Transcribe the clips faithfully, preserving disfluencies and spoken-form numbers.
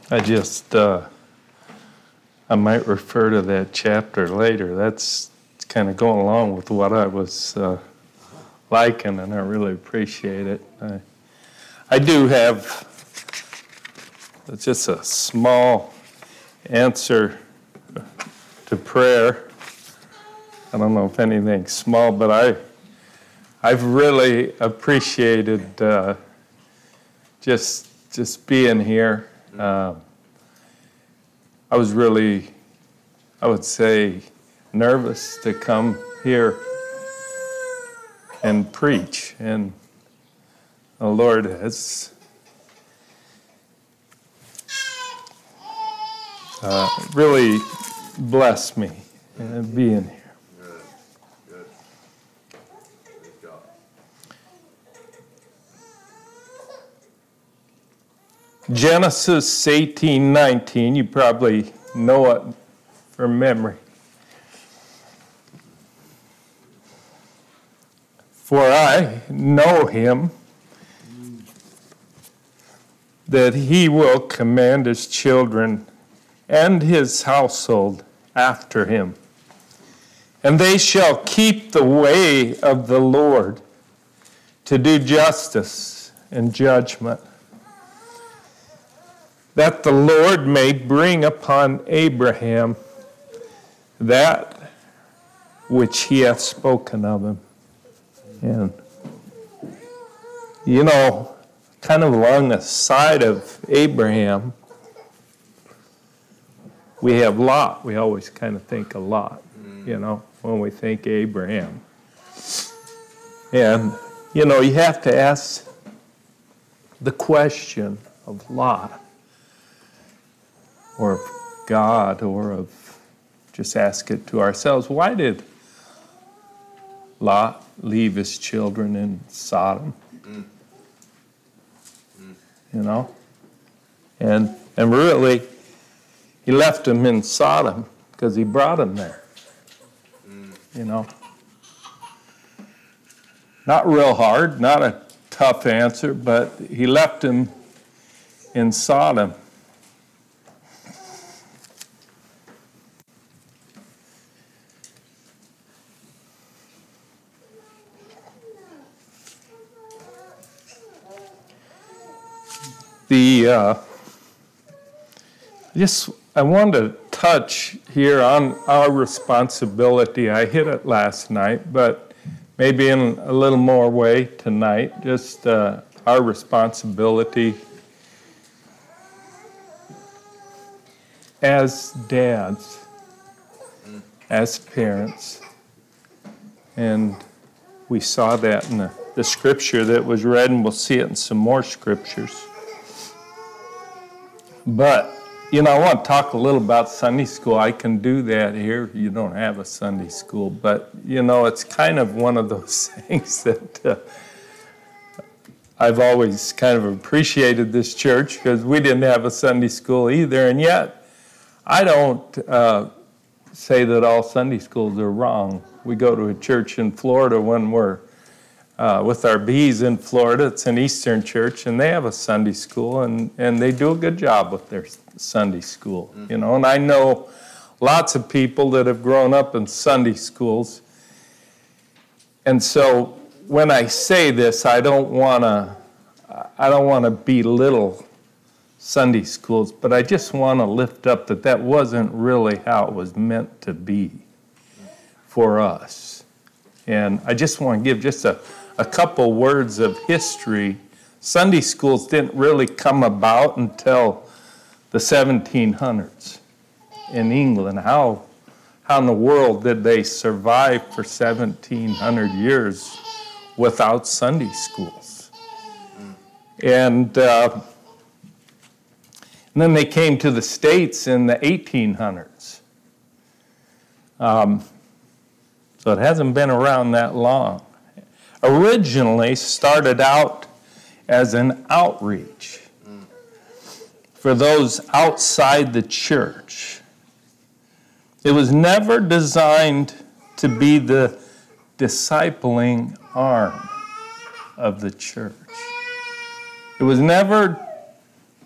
I just, uh, I might refer to that chapter later. That's kind of going along with what I was uh, liking, and I really appreciate it. I, I do have just a small answer to prayer. I don't know if anything's small, but I, I've really appreciated uh, just just being here. Uh, I was really, I would say, nervous to come here and preach, and the Lord has uh, really blessed me uh, being here. Good, good. Praise God. Genesis eighteen nineteen, you probably know it from memory. For I know him, that he will command his children and his household after him. And they shall keep the way of the Lord to do justice and judgment, that the Lord may bring upon Abraham that which he hath spoken of him. And, you know, kind of along the side of Abraham, we have Lot. We always kind of think of Lot, you know, when we think Abraham. And, you know, you have to ask the question of Lot, or of God, or of just ask it to ourselves. Why did Lot leave his children in Sodom? Mm. Mm. You know? And and really, he left them in Sodom because he brought them there. Mm. You know? Not real hard, not a tough answer, but he left them in Sodom. The uh, just I want to touch here on our responsibility. I hit it last night, but maybe in a little more way tonight. Just uh, our responsibility as dads, as parents, and we saw that in the, the scripture that was read, and we'll see it in some more scriptures. But, you know, I want to talk a little about Sunday school. I can do that here. You don't have a Sunday school. But, you know, it's kind of one of those things that uh, I've always kind of appreciated this church, because we didn't have a Sunday school either. And yet, I don't uh, say that all Sunday schools are wrong. We go to a church in Florida when we're Uh, with our bees in Florida. It's an Eastern church, and they have a Sunday school, and, and they do a good job with their Sunday school, mm-hmm. you know. And I know lots of people that have grown up in Sunday schools. And so when I say this, I don't want to I don't want to belittle Sunday schools, but I just want to lift up that that wasn't really how it was meant to be for us. And I just want to give just a A couple words of history. Sunday schools didn't really come about until the seventeen hundreds in England. How, how in the world did they survive for seventeen hundred years without Sunday schools? And, uh, and then they came to the States in the eighteen hundreds. Um, so it hasn't been around that long. Originally started out as an outreach for those outside the church. It was never designed to be the discipling arm of the church. It was never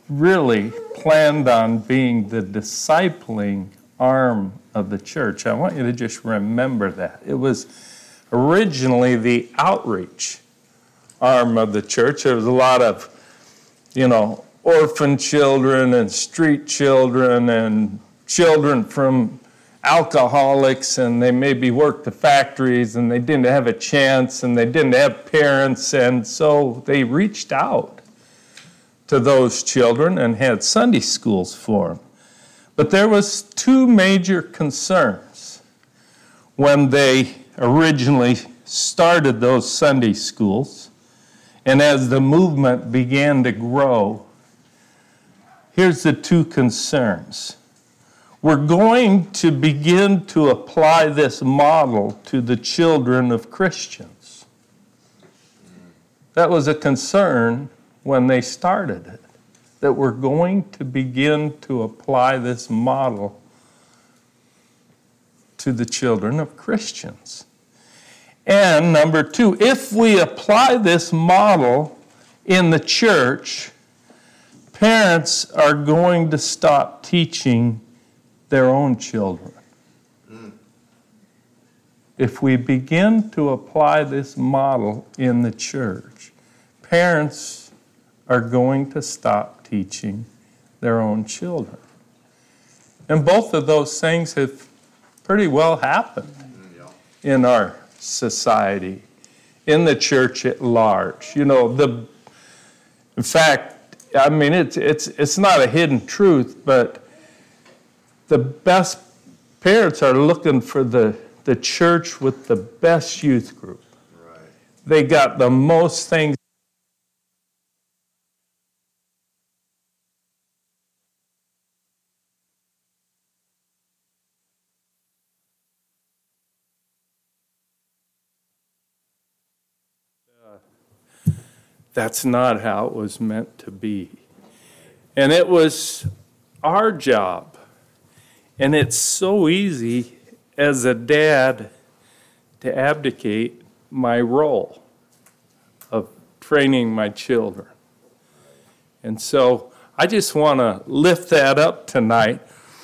really planned on being the discipling arm of the church. I want you to just remember that. It was originally the outreach arm of the church. There was a lot of, you know, orphan children and street children and children from alcoholics, and they maybe worked the factories and they didn't have a chance and they didn't have parents, and so they reached out to those children and had Sunday schools for them. But there was two major concerns when they originally started those Sunday schools, and as the movement began to grow. Here's the two concerns. We're going to begin to apply this model to the children of Christians. That was a concern when they started it, that we're going to begin to apply this model to the children of Christians. And number two, if we apply this model in the church, parents are going to stop teaching their own children. Mm. If we begin to apply this model in the church, parents are going to stop teaching their own children. And both of those things have pretty well happened mm, yeah. in our society, in the church at large. You know, the in fact, I mean, it's it's it's not a hidden truth, but the best parents are looking for the, the church with the best youth group. Right. They got the most things. Uh, that's not how it was meant to be. And it was our job. And it's so easy as a dad to abdicate my role of training my children. And so I just want to lift that up tonight.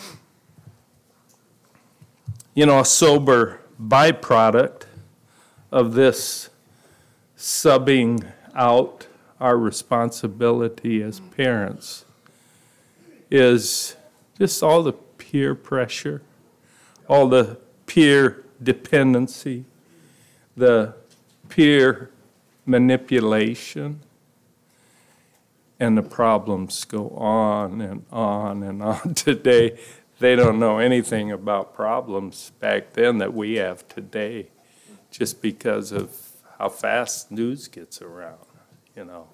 You know, a sober byproduct of this subbing out our responsibility as parents is just all the peer pressure, all the peer dependency, the peer manipulation, and the problems go on and on and on. Today, they don't know anything about problems back then that we have today, just because of how fast news gets around, you know.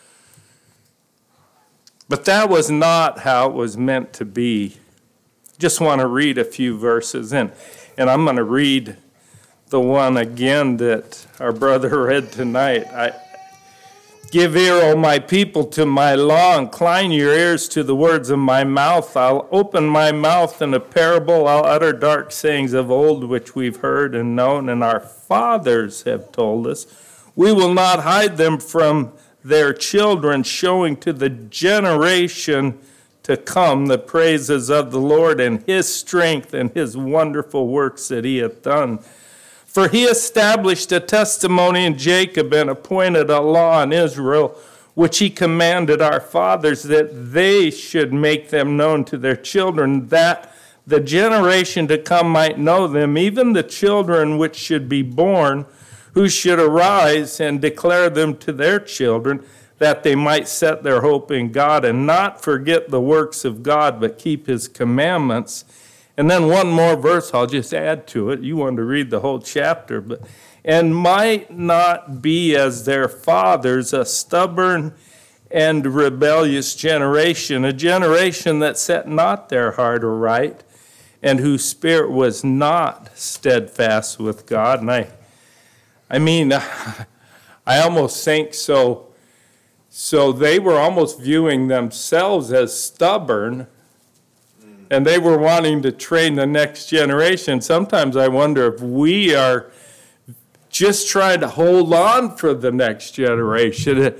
But that was not how it was meant to be. Just want to read a few verses in. And I'm going to read the one again that our brother read tonight. I Give ear, O my people, to my law. Incline your ears to the words of my mouth. I'll open my mouth in a parable. I'll utter dark sayings of old, which we've heard and known, and our fathers have told us. We will not hide them from their children, showing to the generation to come the praises of the Lord and his strength and his wonderful works that he hath done. For he established a testimony in Jacob and appointed a law in Israel, which he commanded our fathers, that they should make them known to their children, that the generation to come might know them, even the children which should be born, who should arise and declare them to their children, that they might set their hope in God and not forget the works of God, but keep his commandments. And then one more verse I'll just add to it. You wanted to read the whole chapter. But and might not be as their fathers, a stubborn and rebellious generation, a generation that set not their heart aright, and whose spirit was not steadfast with God. And I, I mean, I almost think so. So they were almost viewing themselves as stubborn, and they were wanting to train the next generation. Sometimes I wonder if we are just trying to hold on for the next generation.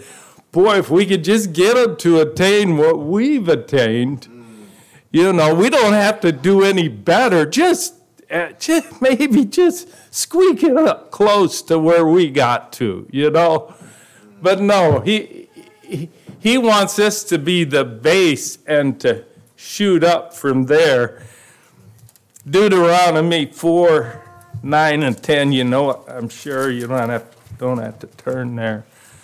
boy, if we could just get them to attain what we've attained, you know, we don't have to do any better. Just, uh, just maybe just squeak it up close to where we got to, you know. But no, he, he, he wants us to be the base and to shoot up from there. Deuteronomy four, nine, and ten, you know, I'm sure you don't have, don't have to turn there.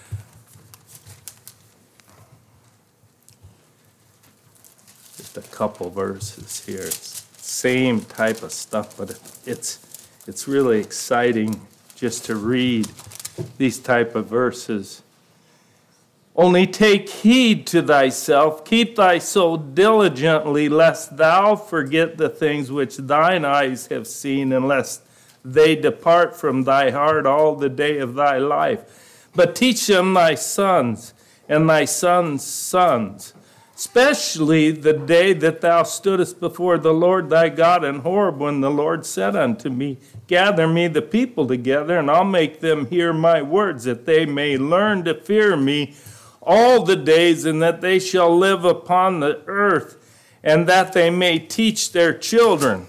Just a couple verses here. It's same type of stuff, but it's it's really exciting just to read these type of verses. Only take heed to thyself, keep thy soul diligently, lest thou forget the things which thine eyes have seen, and lest they depart from thy heart all the day of thy life. But teach them thy sons and thy sons' sons, especially the day that thou stoodest before the Lord thy God in Horeb, when the Lord said unto me, gather me the people together, and I'll make them hear my words, that they may learn to fear me all the days, and that they shall live upon the earth, and that they may teach their children.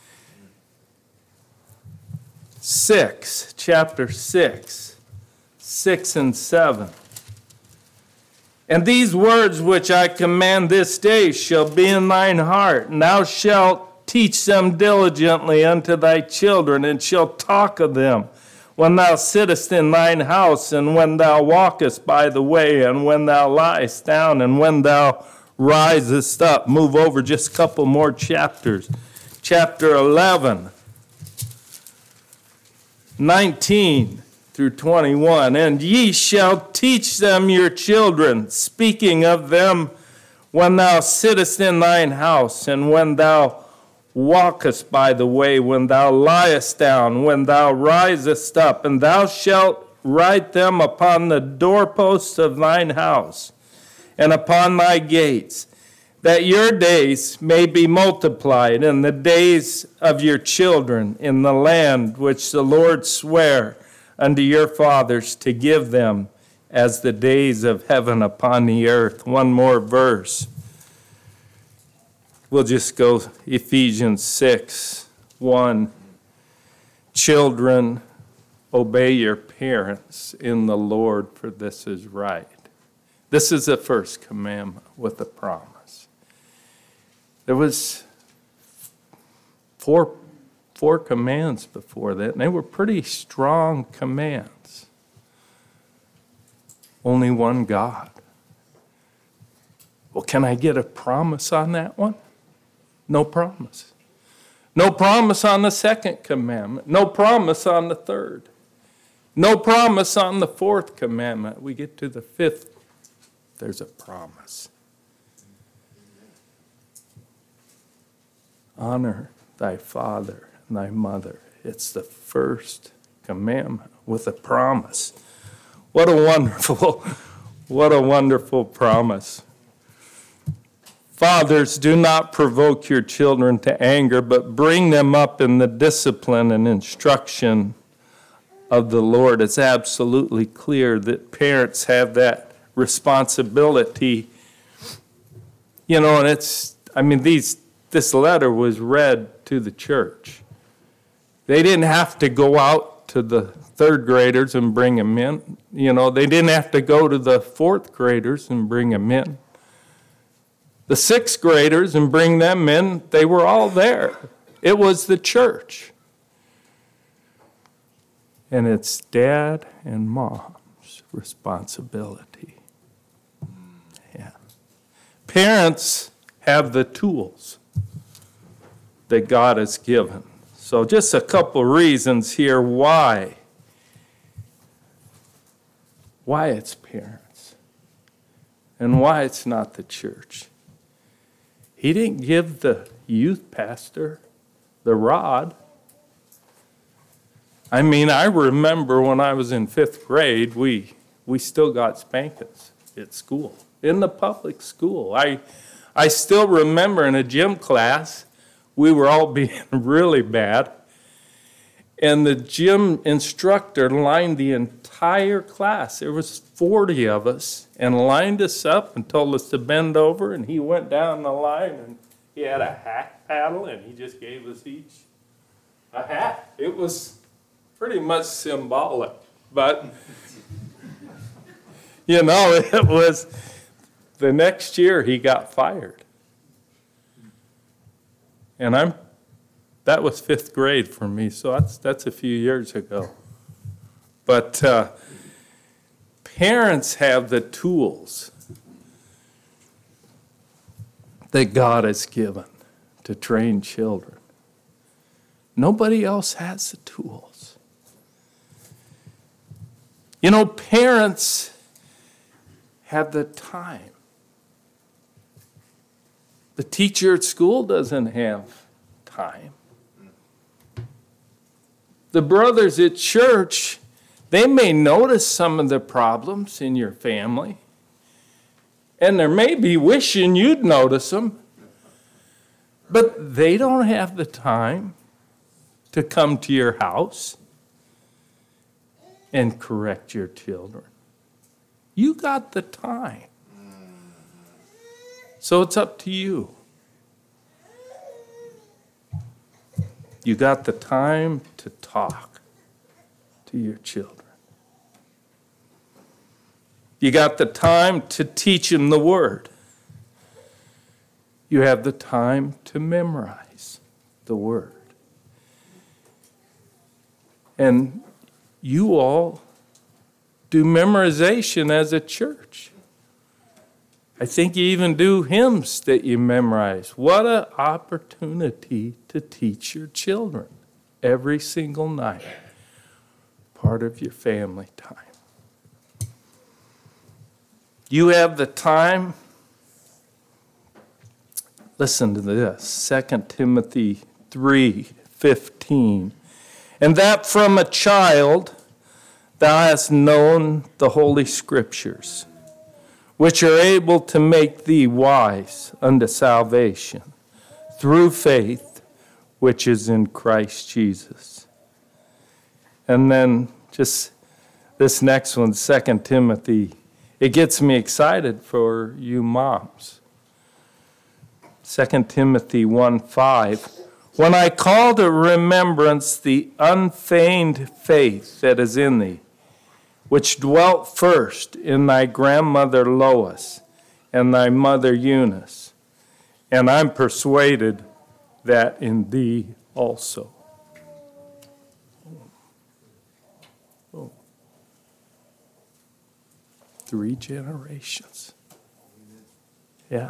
Six, chapter six, six and seven. And these words which I command this day shall be in thine heart, and thou shalt teach them diligently unto thy children, and shalt talk of them when thou sittest in thine house, and when thou walkest by the way, and when thou liest down, and when thou risest up. Move over just a couple more chapters. Chapter eleven, nineteen through twenty-one. And ye shall teach them your children, speaking of them when thou sittest in thine house, and when thou walkest by the way, when thou liest down, when thou risest up, and thou shalt write them upon the doorposts of thine house and upon thy gates, that your days may be multiplied, and the days of your children in the land which the Lord sware unto your fathers to give them, as the days of heaven upon the earth. One more verse. We'll just go Ephesians six, one. Children, obey your parents in the Lord, for this is right. This is the first commandment with a promise. There was four, four commands before that, and they were pretty strong commands. Only one God. Well, can I get a promise on that one? No promise. No promise on the second commandment. No promise on the third. No promise on the fourth commandment. We get to the fifth, there's a promise. Honor thy father and thy mother. It's the first commandment with a promise. What a wonderful, what a wonderful promise. Fathers, do not provoke your children to anger, but bring them up in the discipline and instruction of the Lord. It's absolutely clear that parents have that responsibility. You know, and it's, I mean, these this letter was read to the church. They didn't have to go out to the third graders and bring them in. You know, they didn't have to go to the fourth graders and bring them in. The sixth graders and bring them in, they were all there. It was the church. And it's dad and mom's responsibility. Yeah. Parents have the tools that God has given. So just a couple reasons here why. Why it's parents. And why it's not the church. He didn't give the youth pastor the rod. I mean, I remember when I was in fifth grade, we we still got spankings at school, in the public school. I I still remember in a gym class, we were all being really bad. And the gym instructor lined the entire class. There was forty of us, and lined us up and told us to bend over, and he went down the line, and he had a hack paddle, and he just gave us each a hat. It was pretty much symbolic, but, you know, it was, the next year he got fired. And I'm, that was fifth grade for me, so that's, that's a few years ago. But uh, parents have the tools that God has given to train children. Nobody else has the tools. You know, parents have the time. The teacher at school doesn't have time. The brothers at church, they may notice some of the problems in your family, and they may be wishing you'd notice them, but they don't have the time to come to your house and correct your children. You got the time. So it's up to you. You got the time to talk to your children. You got the time to teach them the word. You have the time to memorize the word. And you all do memorization as a church. I think you even do hymns that you memorize. What an opportunity to teach your children every single night. Part of your family time. You have the time. Listen to this, Second Timothy three fifteen. And that from a child thou hast known the Holy Scriptures, which are able to make thee wise unto salvation, through faith which is in Christ Jesus. And then just this next one, Second Timothy, it gets me excited for you moms. Second Timothy one five. When I call to remembrance the unfeigned faith that is in thee, which dwelt first in thy grandmother Lois and thy mother Eunice, and I'm persuaded that in thee also. Oh. Three generations. Yeah.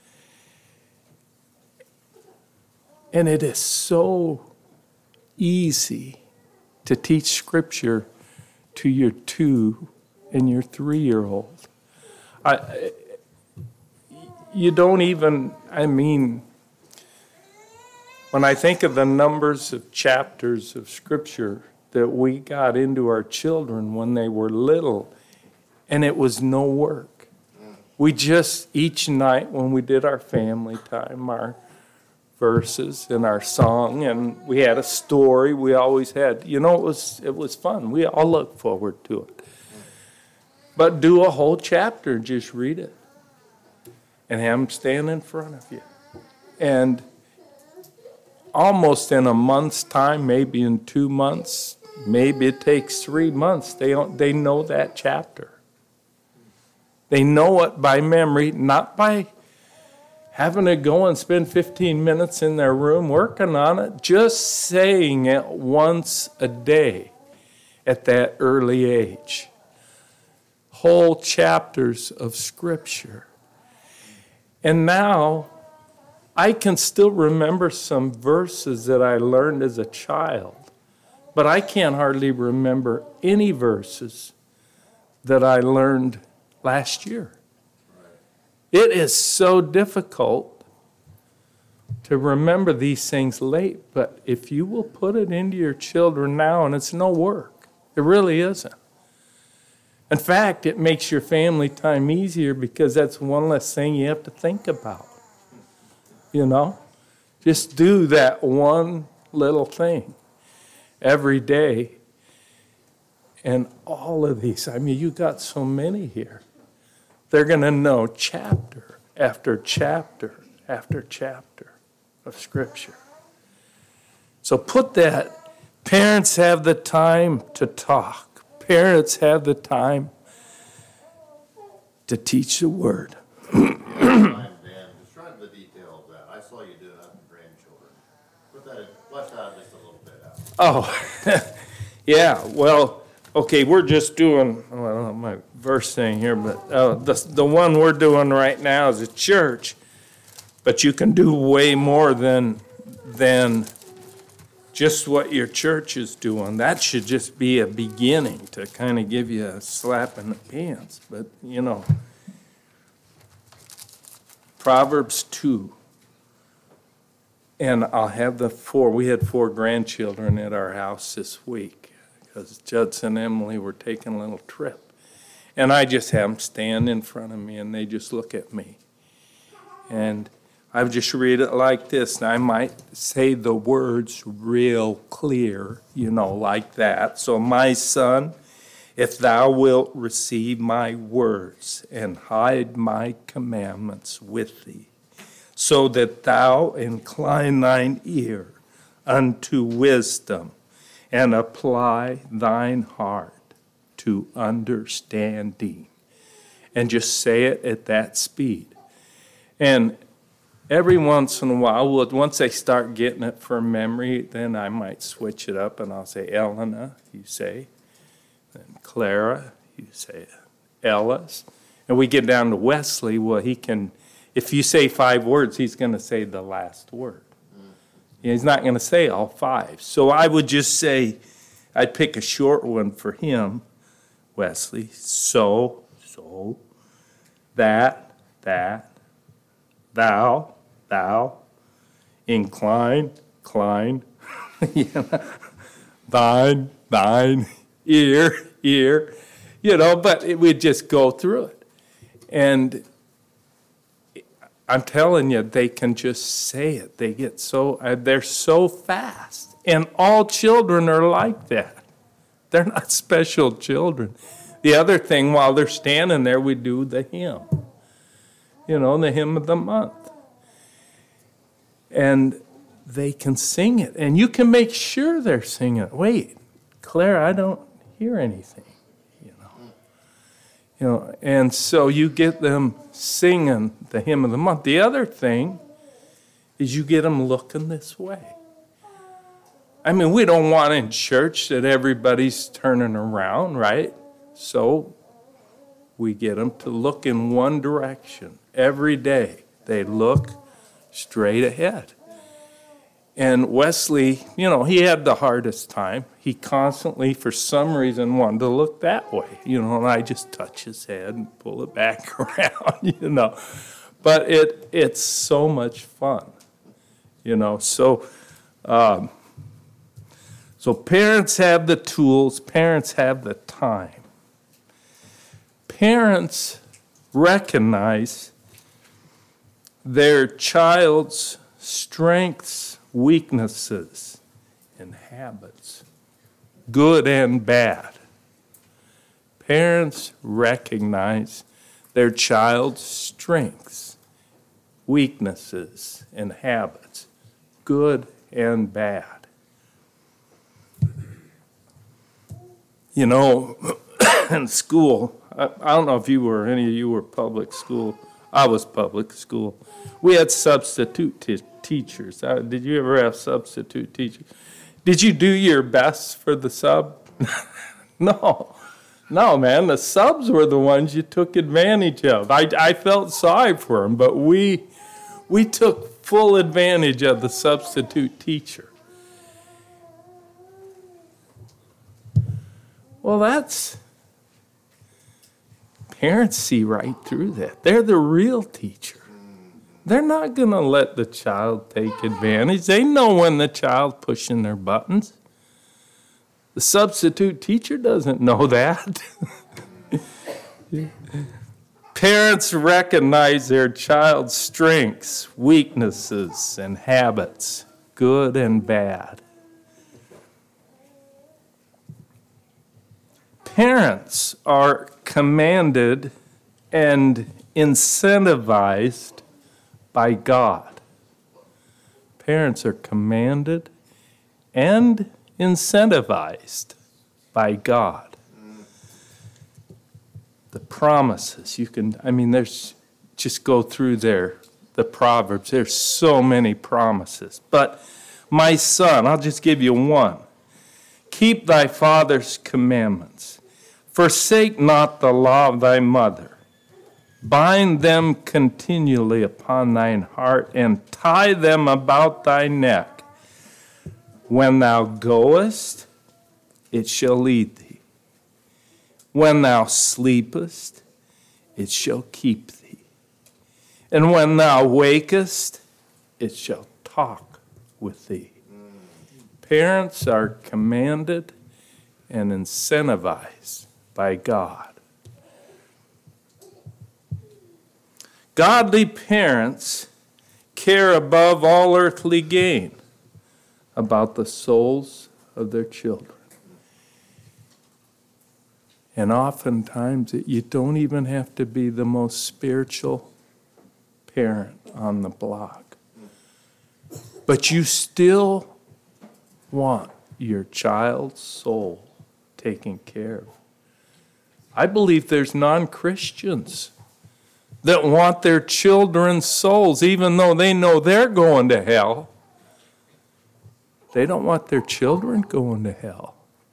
And it is so easy to teach Scripture to your two and your three-year-old. I, you don't even, I mean, when I think of the numbers of chapters of Scripture that we got into our children when they were little, and it was no work. We just, each night when we did our family time, our verses in our song, and we had a story we always had. You know, it was it was fun. We all look forward to it. But do a whole chapter, just read it, and have them stand in front of you. And almost in a month's time, maybe in two months, maybe it takes three months, they don't, they know that chapter. They know it by memory, not by having to go and spend fifteen minutes in their room working on it, just saying it once a day at that early age. Whole chapters of Scripture. And now, I can still remember some verses that I learned as a child, but I can't hardly remember any verses that I learned last year. It is so difficult to remember these things late, but if you will put it into your children now, and it's no work, it really isn't. In fact, it makes your family time easier because that's one less thing you have to think about. You know? Just do that one little thing. every day. And all of these, I mean, you got so many here. They're going to know chapter after chapter after chapter of Scripture. So put that, parents have the time to talk. Parents have the time to teach the Word. Dan, describe the detail of that. I saw you do that with grandchildren. Put that, flesh that just a little bit out. Oh, yeah, well, okay, we're just doing, well, I don't have my verse thing here, but uh, the, the one we're doing right now is a church, but you can do way more than, than just what your church is doing. That should just be a beginning to kind of give you a slap in the pants, but, you know. Proverbs two. And I'll have the four. We had four grandchildren at our house this week because Judson and Emily were taking a little trip. And I just have them stand in front of me and they just look at me. And I would just read it like this. And I might say the words real clear, you know, like that. So, my son, if thou wilt receive my words and hide my commandments with thee, so that thou incline thine ear unto wisdom and apply thine heart to understanding. And just say it at that speed. And every once in a while, once they start getting it from memory, then I might switch it up and I'll say, Elena, you say. Then Clara, you say Ellis. And we get down to Wesley, well, he can, if you say five words, he's going to say the last word. He's not going to say all five. So I would just say, I'd pick a short one for him, Wesley. So, so, that, that, thou, thou, incline, cline, thine, thine, ear, ear, you know, but it, we'd just go through it. And I'm telling you, they can just say it. They get so, uh, they're so fast. And all children are like that. They're not special children. The other thing, while they're standing there, we do the hymn. You know, the hymn of the month. And they can sing it. And you can make sure they're singing it. Wait, Claire, I don't hear anything. You know, you know, and so you get them singing the hymn of the month. The other thing is you get them looking this way. I mean, we don't want in church that everybody's turning around, right? So we get them to look in one direction every day. They look straight ahead. And Wesley, you know, he had the hardest time. He constantly, for some reason, wanted to look that way. You know, and I just touch his head and pull it back around, you know. But it it's so much fun, you know. So, um, so parents have the tools. Parents have the time. Parents recognize their child's strengths, weaknesses, and habits, good and bad. Parents recognize their child's strengths, weaknesses, and habits, good and bad. You know, in school, I, I don't know if you were, any of you were public school. I was public school. We had substitute t- teachers. Uh, did you ever have substitute teachers? Did you do your best for the sub? No. No, man, the subs were the ones you took advantage of. I, I felt sorry for them, but we, we took full advantage of the substitute teacher. Well, that's... Parents see right through that. They're the real teacher. They're not going to let the child take advantage. They know when the child's pushing their buttons. The substitute teacher doesn't know that. Parents recognize their child's strengths, weaknesses, and habits, good and bad. Parents are commanded and incentivized by God. Parents are commanded and incentivized by God. The promises, you can, I mean, there's, just go through there, the Proverbs, there's so many promises. But my son, I'll just give you one. Keep thy father's commandments. Forsake not the law of thy mother. Bind them continually upon thine heart, and tie them about thy neck. When thou goest, it shall lead thee. When thou sleepest, it shall keep thee. And when thou wakest, it shall talk with thee. Parents are commanded and incentivized by God. Godly parents care above all earthly gain about the souls of their children. And oftentimes, you don't even have to be the most spiritual parent on the block. But you still want your child's soul taken care of. I believe there's non-Christians that want their children's souls, even though they know they're going to hell. They don't want their children going to hell.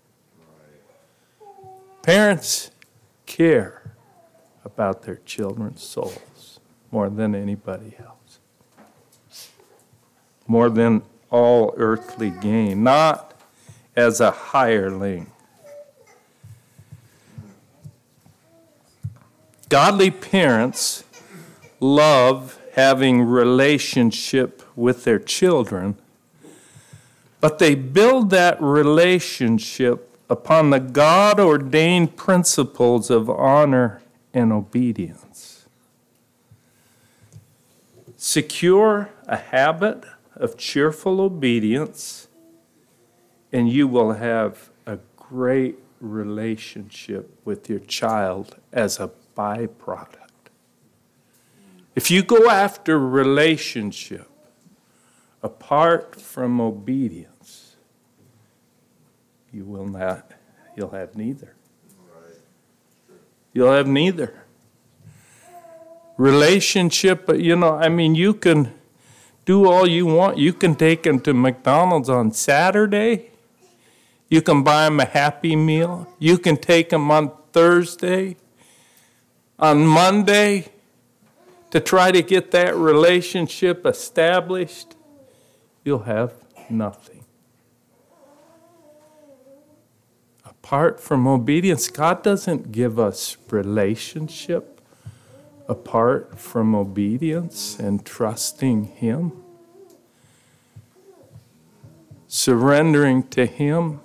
Parents care about their children's souls more than anybody else. More than all earthly gain, not as a hireling. Godly parents love having relationship with their children, but they build that relationship upon the God-ordained principles of honor and obedience. Secure a habit of cheerful obedience, and you will have a great relationship with your child as a byproduct. If you go after relationship apart from obedience, you will not, you'll have neither. You'll have neither. Relationship, you know, I mean, you can do all you want. You can take them to McDonald's on Saturday. You can buy them a Happy Meal. You can take them on Thursday, on Monday, to try to get that relationship established. You'll have nothing. Apart from obedience, God doesn't give us relationship apart from obedience and trusting Him. Surrendering to Him.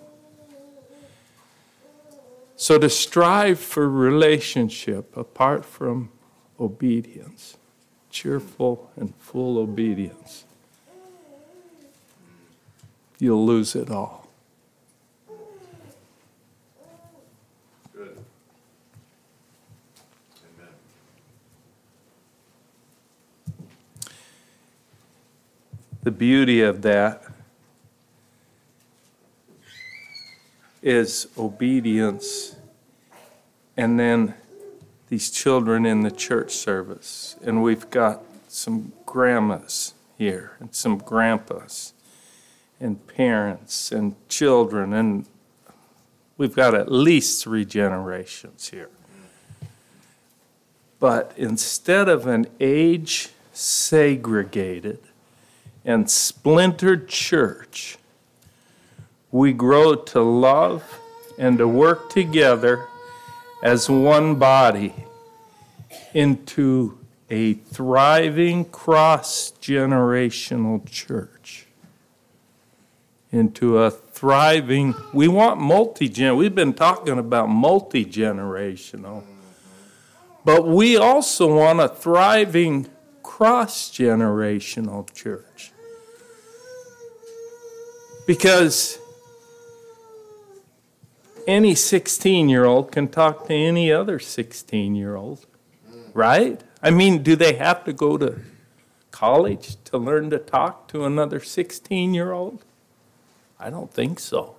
So to strive for relationship apart from obedience, cheerful and full obedience, you'll lose it all. Good. Amen. The beauty of that is obedience, and then these children in the church service. And we've got some grandmas here and some grandpas and parents and children, and we've got at least three generations here. But instead of an age segregated and splintered church, we grow to love and to work together as one body into a thriving cross-generational church. Into a thriving, we want multi-gen, we've been talking about multi-generational, but we also want a thriving cross-generational church. Because any sixteen-year-old can talk to any other sixteen-year-old, right? I mean, do they have to go to college to learn to talk to another sixteen-year-old? I don't think so.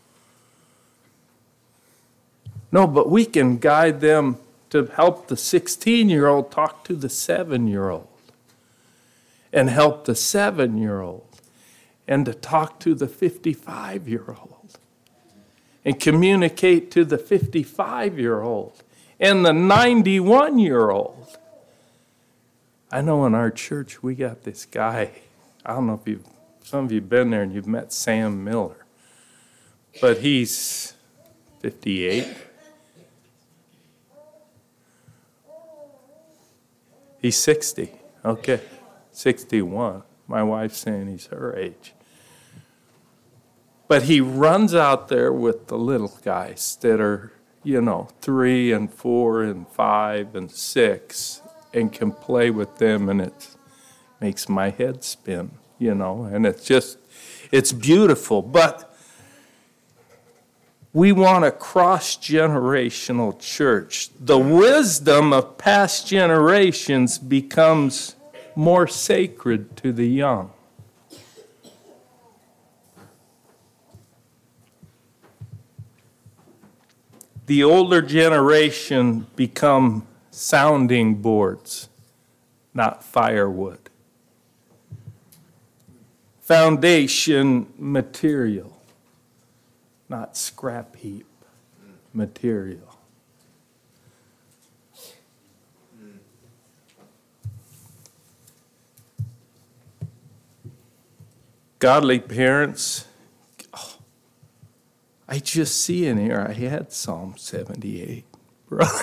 No, but we can guide them to help the sixteen-year-old talk to the seven-year-old, and help the seven-year-old, and to talk to the fifty-five-year-old, and communicate to the fifty-five-year-old, and the ninety-one-year-old. I know in our church we got this guy, I don't know if you've, some of you have been there and you've met Sam Miller, but he's fifty-eight. He's sixty, okay, sixty-one. My wife's saying he's her age. But he runs out there with the little guys that are, you know, three and four and five and six, and can play with them, and it makes my head spin, you know, and it's just, it's beautiful. But we want a cross-generational church. The wisdom of past generations becomes more sacred to the young. The older generation become sounding boards, not firewood. Foundation material, not scrap heap material. Godly parents, oh, I just see in here, I had Psalm seventy-eight, brother.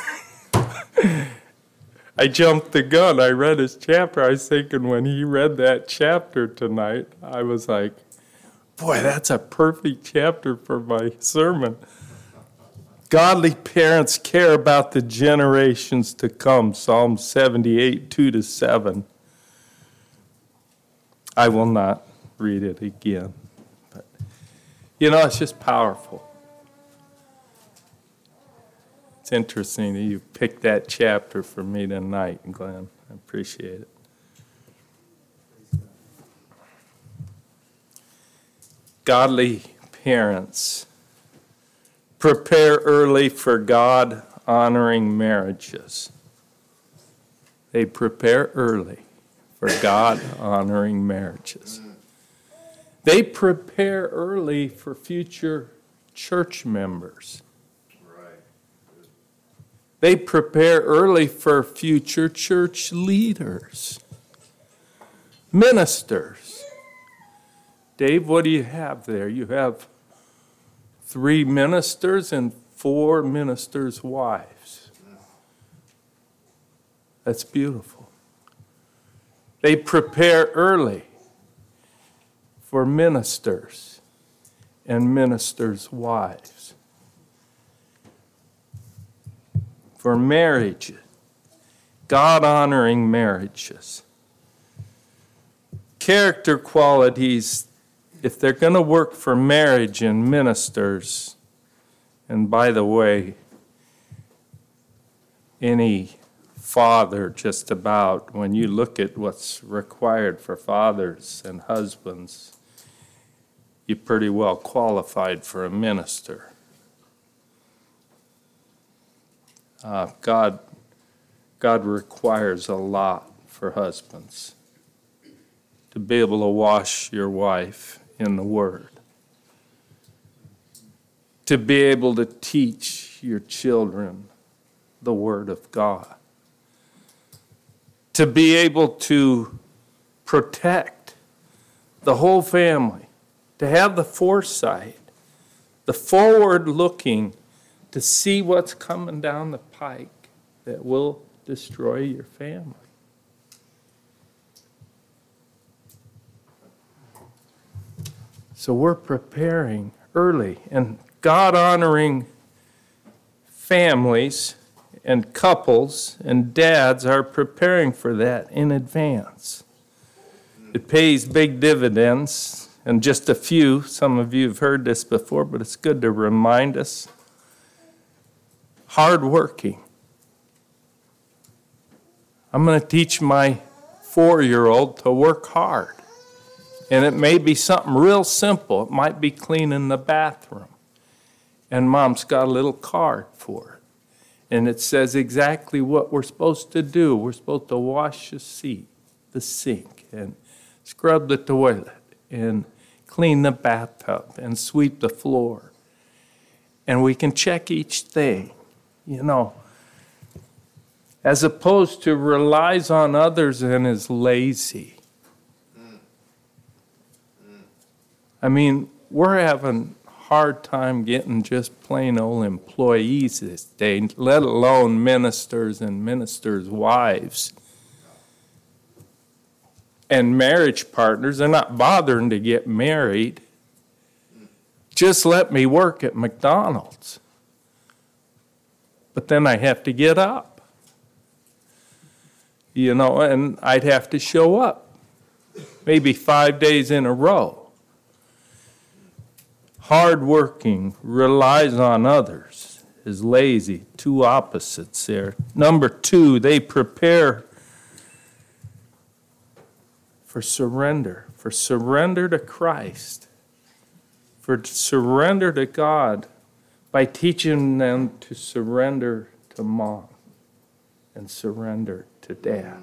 I jumped the gun. I read his chapter. I was thinking when he read that chapter tonight, I was like, boy, that's a perfect chapter for my sermon. Godly parents care about the generations to come. Psalm seventy-eight, two to seven. I will not read it again. But, you know, it's just powerful. It's interesting that you picked that chapter for me tonight, Glenn. I appreciate it. Godly parents prepare early for God-honoring marriages. They prepare early for God-honoring marriages. They prepare early for future church members. They prepare early for future church leaders, ministers. Dave, what do you have there? You have three ministers and four ministers' wives. That's beautiful. They prepare early for ministers and ministers' wives. For marriage, God-honoring marriages. Character qualities, if they're going to work for marriage and ministers, and by the way, any father just about, when you look at what's required for fathers and husbands, you're pretty well qualified for a minister. Uh, God, God requires a lot for husbands to be able to wash your wife in the Word, to be able to teach your children the Word of God, to be able to protect the whole family, to have the foresight, the forward-looking, to see what's coming down the pike that will destroy your family. So we're preparing early, and God-honoring families and couples and dads are preparing for that in advance. It pays big dividends, and just a few, some of you have heard this before, but it's good to remind us. hardworking. I'm going to teach my four-year-old to work hard. And it may be something real simple. It might be cleaning the bathroom. And Mom's got a little card for it. And it says exactly what we're supposed to do. We're supposed to wash the seat, the sink, and scrub the toilet, and clean the bathtub, and sweep the floor. And we can check each thing, you know, as opposed to relies on others and is lazy. I mean, we're having a hard time getting just plain old employees this day, let alone ministers and ministers' wives. And marriage partners, they're not bothering to get married. Just let me work at McDonald's. But then I have to get up. You know, and I'd have to show up. Maybe five days in a row. Hardworking, relies on others, is lazy. Two opposites there. Number two, they prepare for surrender, for surrender to Christ, for surrender to God by teaching them to surrender to Mom and surrender to Dad.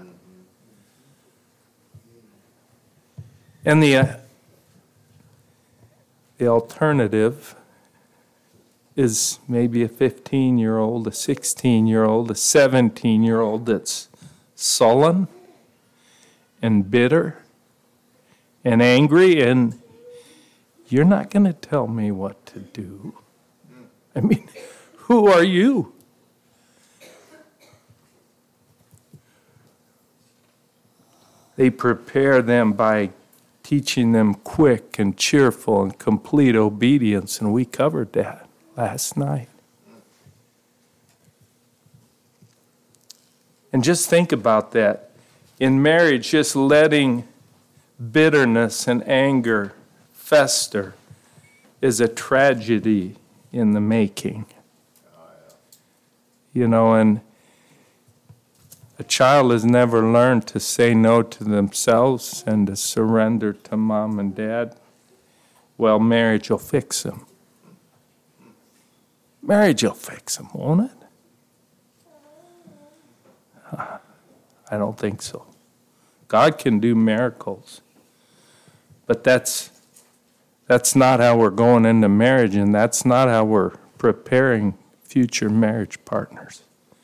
And the, uh, the alternative is maybe a fifteen-year-old, a sixteen-year-old, a seventeen-year-old that's sullen and bitter and angry, and you're not going to tell me what to do. I mean, who are you? They prepare them by teaching them quick and cheerful and complete obedience, and we covered that last night. And just think about that. In marriage, just letting bitterness and anger fester is a tragedy in the making. You know, and a child has never learned to say no to themselves and to surrender to Mom and Dad. Well, marriage will fix them. Marriage will fix them, won't it? I don't think so. God can do miracles, but that's that's not how we're going into marriage, and that's not how we're preparing future marriage partners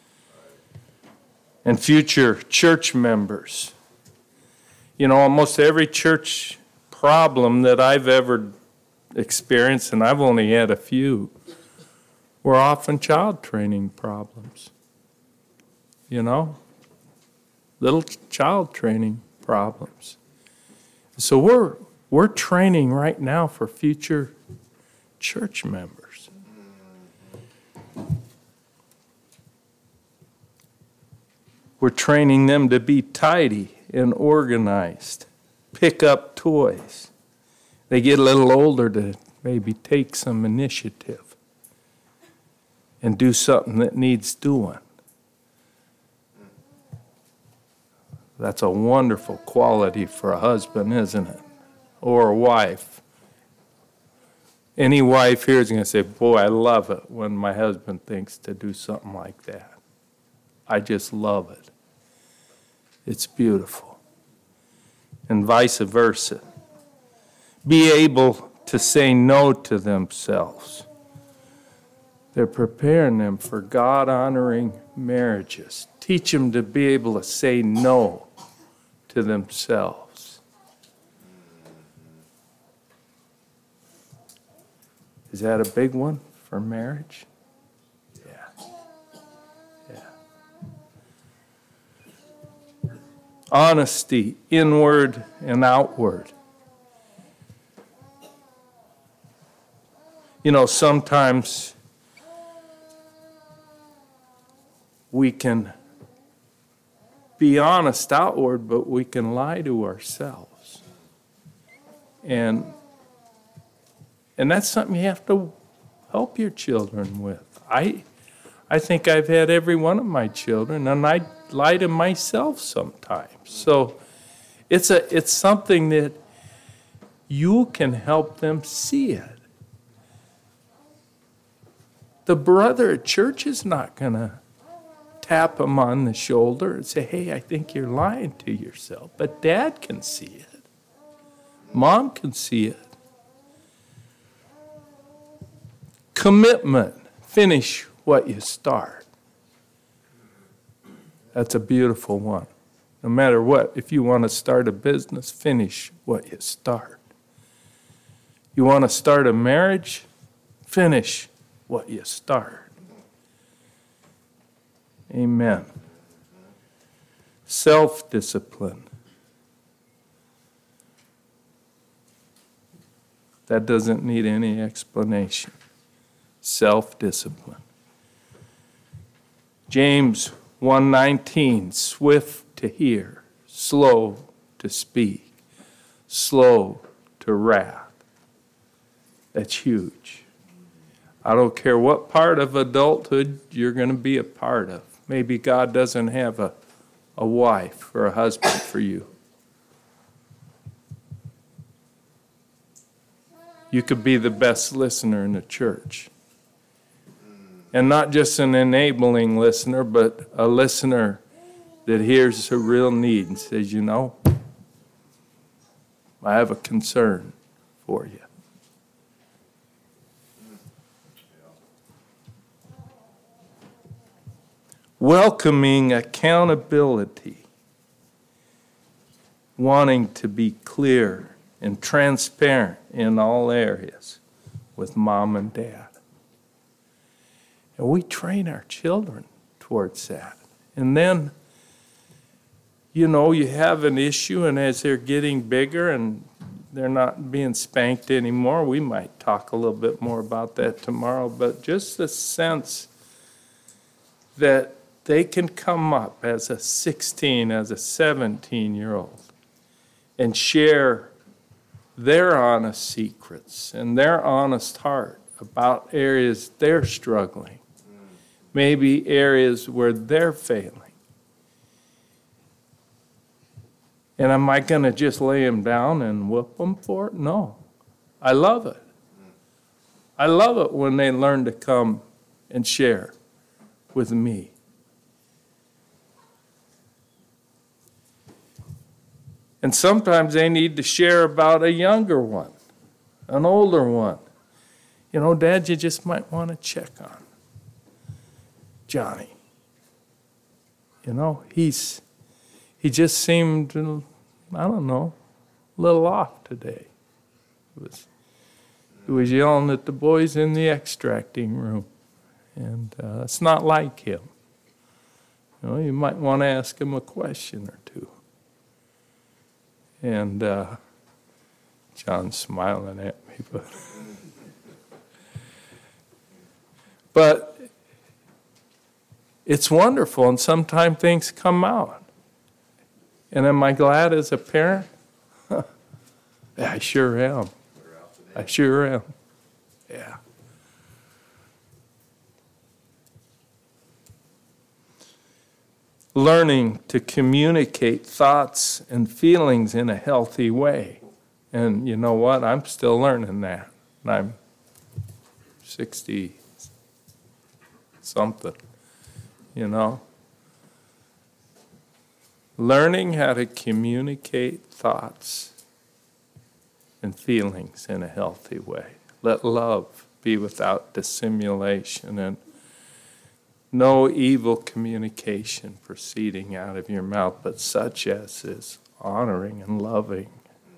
and future church members. You know, almost every church problem that I've ever experienced, and I've only had a few, were often child training problems. You know, little child training problems. So we're we're training right now for future church members. We're training them to be tidy and organized, pick up toys. They get a little older to maybe take some initiative and do something that needs doing. That's a wonderful quality for a husband, isn't it? Or a wife. Any wife here is going to say, boy, I love it when my husband thinks to do something like that. I just love it. It's beautiful. And vice versa. Be able to say no to themselves. They're preparing them for God-honoring marriages. Teach them to be able to say no to themselves. Is that a big one for marriage? Yeah. Yeah. Honesty, inward and outward. You know, sometimes we can be honest outward, but we can lie to ourselves. And and that's something you have to help your children with. I I think I've had every one of my children, and I lie to myself sometimes. So it's a it's something that you can help them see it. The brother at church is not going to tap him on the shoulder and say, hey, I think you're lying to yourself. But dad can see it. Mom can see it. Commitment. Finish what you start. That's a beautiful one. No matter what, if you want to start a business, finish what you start. You want to start a marriage, finish what you start. Amen. Self-discipline. That doesn't need any explanation. Self-discipline. James one nineteen, swift to hear, slow to speak, slow to wrath. That's huge. I don't care what part of adulthood you're going to be a part of. Maybe God doesn't have a, a wife or a husband for you. You could be the best listener in the church. And not just an enabling listener, but a listener that hears a real need and says, you know, I have a concern for you. Welcoming accountability, wanting to be clear and transparent in all areas with mom and dad. And we train our children towards that. And then, you know, you have an issue, and as they're getting bigger and they're not being spanked anymore, we might talk a little bit more about that tomorrow, but just the sense that they can come up as a sixteen, as a seventeen-year-old and share their honest secrets and their honest heart about areas they're struggling, maybe areas where they're failing. And am I going to just lay them down and whoop them for it? No. I love it. I love it when they learn to come and share with me. And sometimes they need to share about a younger one, an older one. You know, Dad, you just might want to check on Johnny. You know, he's he just seemed, I don't know, a little off today. He was, he was yelling at the boys in the extracting room. And uh, it's not like him. You know, you might want to ask him a question or two. And uh, John's smiling at me, but but it's wonderful, and sometimes things come out. And am I glad as a parent? Yeah, I sure am. I sure am. Yeah. Learning to communicate thoughts and feelings in a healthy way. And you know what? I'm still learning that. And I'm sixty something, you know. Learning how to communicate thoughts and feelings in a healthy way. Let love be without dissimulation, and no evil communication proceeding out of your mouth, but such as is honoring and loving.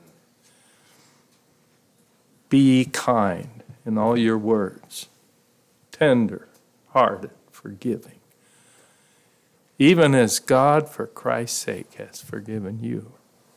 Be kind in all your words, tender, hearted, forgiving, even as God, for Christ's sake, has forgiven you.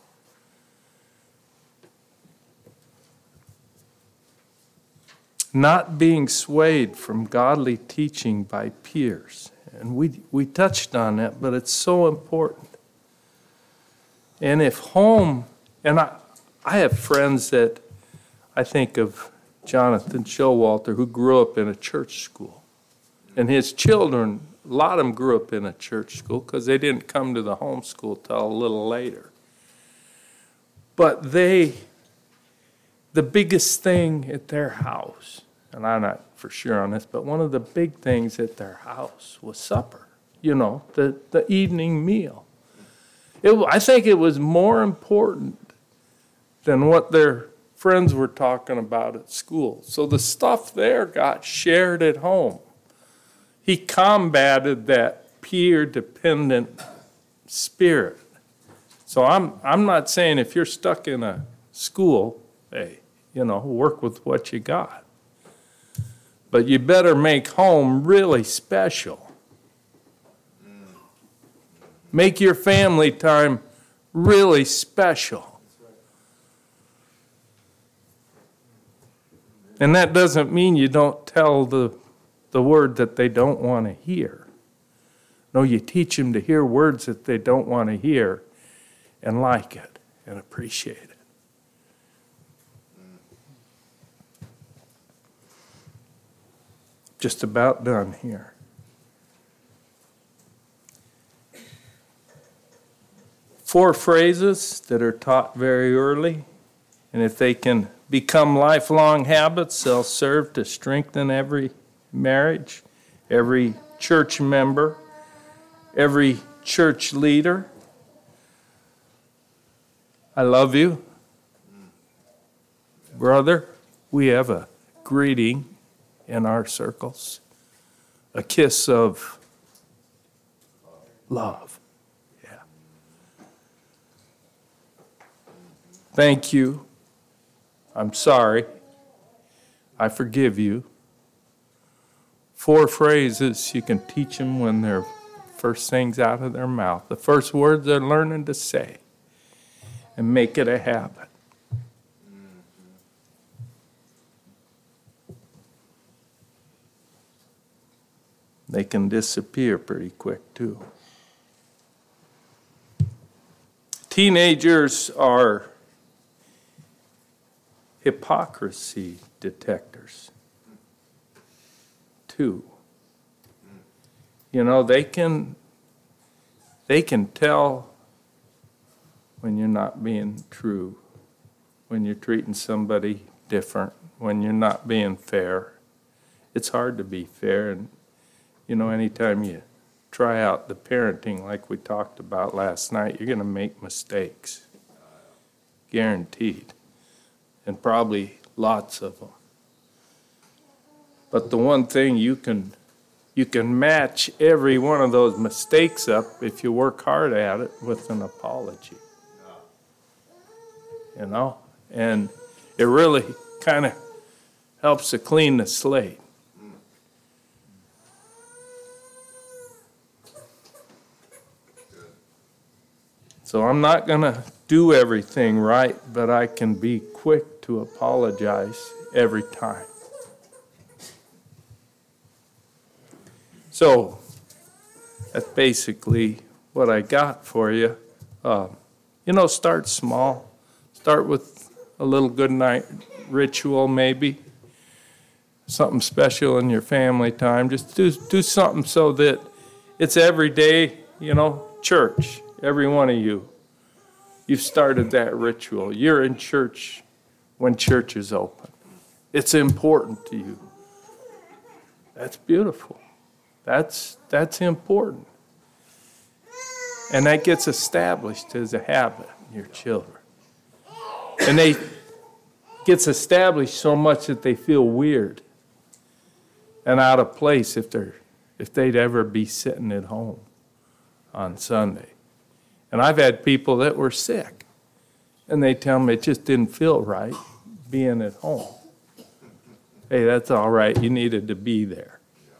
Not being swayed from godly teaching by peers. And we we touched on that, but it's so important. And if home, and I, I have friends that, I think of Jonathan Showalter, who grew up in a church school. And his children, a lot of them grew up in a church school because they didn't come to the homeschool till a little later. But they, the biggest thing at their house, and I'm not for sure on this, but one of the big things at their house was supper, you know, the, the evening meal. It, I think it was more important than what their friends were talking about at school. So the stuff there got shared at home. He combated that peer-dependent spirit. So I'm I'm not saying if you're stuck in a school, hey, you know, work with what you got. But you better make home really special. Make your family time really special. And that doesn't mean you don't tell the, the word that they don't want to hear. No, you teach them to hear words that they don't want to hear and like it and appreciate it. Just about done here. Four phrases that are taught very early, and if they can become lifelong habits, they'll serve to strengthen every marriage, every church member, every church leader. I love you. Brother, we have a greeting in our circles, a kiss of love. Yeah. Thank you. I'm sorry. I forgive you. Four phrases you can teach them when they're first things out of their mouth, the first words they're learning to say, and make it a habit. They can disappear pretty quick, too. Teenagers are hypocrisy detectors, too. You know, they can, they can tell when you're not being true, when you're treating somebody different, when you're not being fair. It's hard to be fair, and you know, anytime you try out the parenting like we talked about last night, you're going to make mistakes. Guaranteed. And probably lots of them. But the one thing you can you can match every one of those mistakes up if you work hard at it with an apology. You know? And it really kind of helps to clean the slate. So I'm not going to do everything right, but I can be quick to apologize every time. So that's basically what I got for you. Uh, you know, start small. Start with a little good night ritual maybe. Something special in your family time. Just do, do something so that it's every day, you know, church. Every one of you, you've started that ritual. You're in church when church is open. It's important to you. That's beautiful. That's that's important. And that gets established as a habit in your children. And they gets established so much that they feel weird and out of place if they're if they'd ever be sitting at home on Sunday. And I've had people that were sick, and they tell me it just didn't feel right being at home. Hey, that's all right. You needed to be there.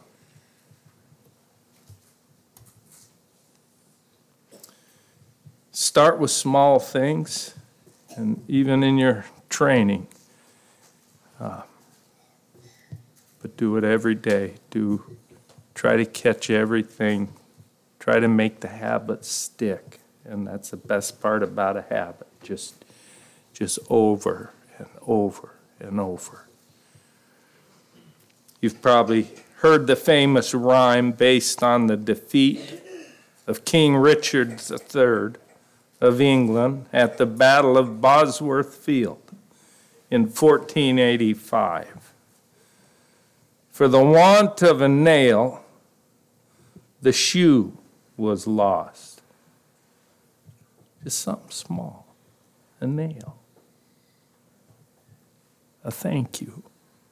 Start with small things, and even in your training. Uh, but do it every day. Do try to catch everything. Try to make the habit stick. And that's the best part about a habit, just, just over and over and over. You've probably heard the famous rhyme based on the defeat of King Richard the Third of England at the Battle of Bosworth Field in fourteen eighty-five. For the want of a nail, the shoe was lost. Just something small, a nail, a thank you.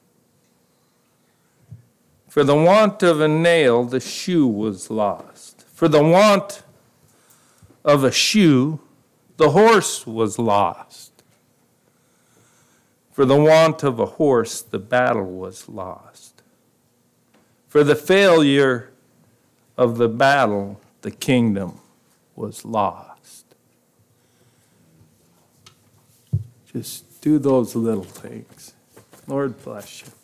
For the want of a nail, the shoe was lost. For the want of a shoe, the horse was lost. For the want of a horse, the battle was lost. For the failure of the battle, the kingdom was lost. Just do those little things. Lord bless you.